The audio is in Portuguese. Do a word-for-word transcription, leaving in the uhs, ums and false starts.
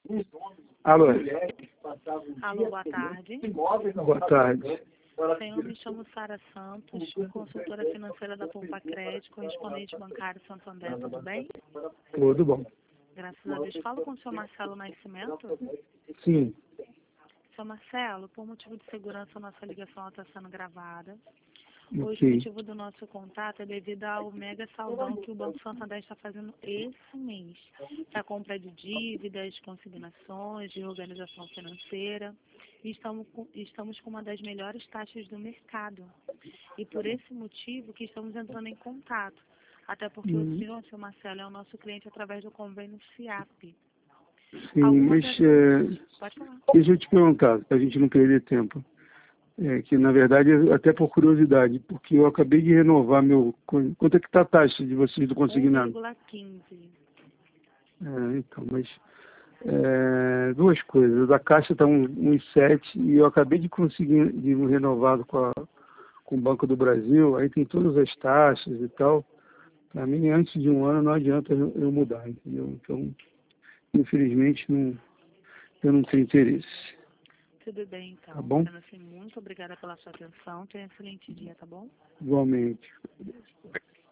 Alô? Alô, boa tarde. Boa tarde. Senhor, me chamo Sara Santos, consultora financeira da Poupa Crédito, correspondente bancário Santander, tudo bem? Tudo bom. Graças a Deus. Falo com o senhor Marcelo Nascimento. Sim. Senhor Marcelo, por motivo de segurança, nossa ligação está sendo gravada. Hoje, Ok. o motivo do nosso contato é devido ao mega saldão que o Banco Santander está fazendo esse mês. Para compra de dívidas, consignações, de organização financeira. E estamos com, estamos com uma das melhores taxas do mercado. E por esse motivo que estamos entrando em contato. Até porque Hum. o senhor, senhor Marcelo, é o nosso cliente através do convênio SIAP. Sim, Algumas mas dessas... é, Pode falar. deixa eu te perguntar, para a gente não perder tempo. É, que na verdade, até por curiosidade, porque eu acabei de renovar meu... Quanto é que está a taxa de vocês do um consignado? vírgula quinze. É, então, mas é, duas coisas. A Caixa está um, um vírgula sete e eu acabei de conseguir de um renovado com, a, com o Banco do Brasil, aí tem todas as taxas e tal. Para mim, antes de um ano, não adianta eu, eu mudar, entendeu? Então, infelizmente, não, eu não tenho interesse. Tudo bem, então. Tá bom? Sendo assim, muito obrigada pela sua atenção. Tenha um excelente dia, tá bom? Igualmente.